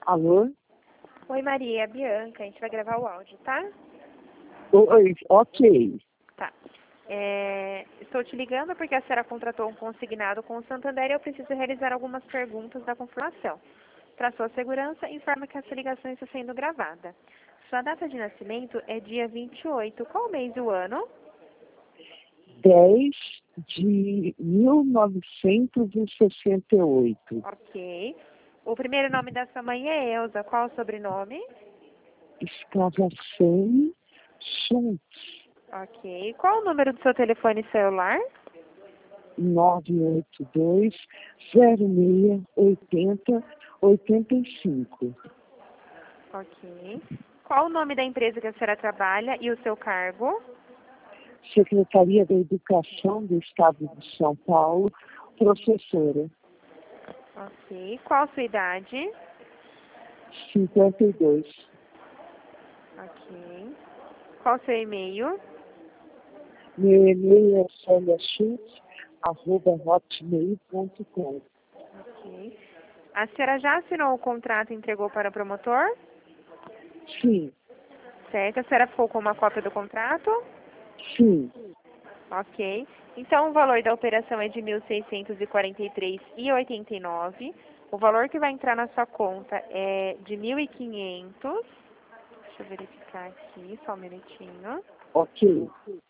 Alô? Oi, Maria, é a Bianca. A gente vai gravar o áudio, tá? Oi, ok. Tá. Estou te ligando porque a senhora contratou um consignado com o Santander e eu preciso realizar algumas perguntas da confirmação. Para sua segurança, informa que essa ligação está sendo gravada. Sua data de nascimento é dia 28. Qual mês e o ano? 10 de 1968. Ok. O primeiro nome da sua mãe é Elza. Qual o sobrenome? Escavação Schultz, Ok. Qual o número do seu telefone celular? 982-06-80-85. Ok. Qual o nome da empresa que a senhora trabalha e o seu cargo? Secretaria da Educação do Estado de São Paulo, professora, Ok. Qual a sua idade? 52. Ok. Qual o seu e-mail? Meu e-mail é soliaschutz@hotmail.com. Ok. A senhora já assinou o contrato e entregou para o promotor? Sim, Certo. A senhora ficou com uma cópia do contrato? sim. Ok. Então, o valor da operação é de R$ 1.643,89. O valor que vai entrar na sua conta é de 1.500. Deixa eu verificar aqui, só um minutinho. Ok.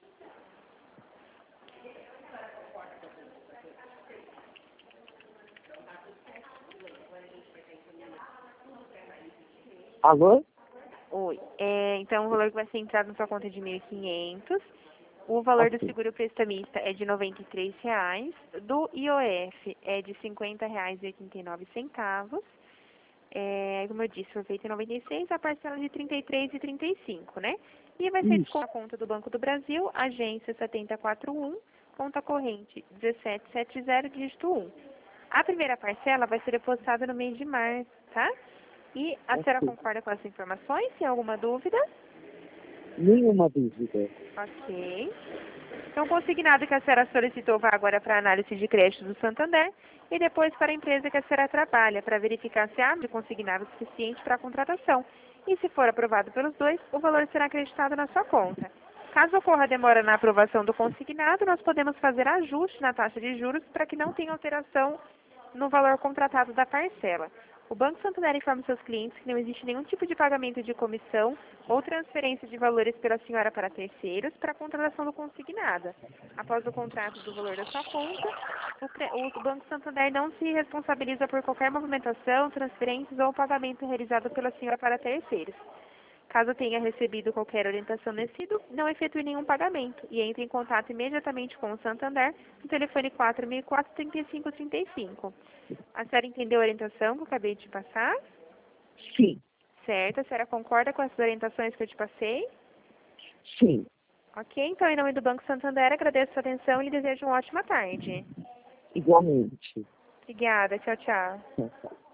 Alô? Oi. Então, o valor que vai ser entrado na sua conta é de 1.500. O valor do Ok. seguro prestamista é de R$ 93,00. Do IOF é de R$ 50,89. Como eu disse, foi feito em 96, a parcela de R$ 33,35, né? E vai ser Isso. desconto na conta do Banco do Brasil, agência 7041, conta corrente 1770, dígito 1. A primeira parcela vai ser depositada no mês de março, tá? E a senhora Ok. concorda com essas informações? Tem alguma dúvida? Nenhuma dúvida. Ok. Então, o consignado que a senhora solicitou vai agora para a análise de crédito do Santander e depois para a empresa que a senhora trabalha, para verificar se há de consignado suficiente para a contratação. E se for aprovado pelos dois, o valor será acreditado na sua conta. Caso ocorra demora na aprovação do consignado, nós podemos fazer ajuste na taxa de juros para que não tenha alteração no valor contratado da parcela. O Banco Santander informa seus clientes que não existe nenhum tipo de pagamento de comissão ou transferência de valores pela senhora para terceiros para a contratação do consignado. Após o contrato do valor da sua conta, o Banco Santander não se responsabiliza por qualquer movimentação, transferências ou pagamento realizado pela senhora para terceiros. Caso tenha recebido qualquer orientação nesse sentido, não efetue nenhum pagamento e entre em contato imediatamente com o Santander no telefone 4004-3535. A senhora entendeu a orientação que eu acabei de passar? Sim, Certo. A senhora concorda com essas orientações que eu te passei? sim. Ok. Então, em nome do Banco Santander, agradeço a sua atenção e lhe desejo uma ótima tarde. Igualmente. Obrigada. Tchau, tchau. Tá, tá.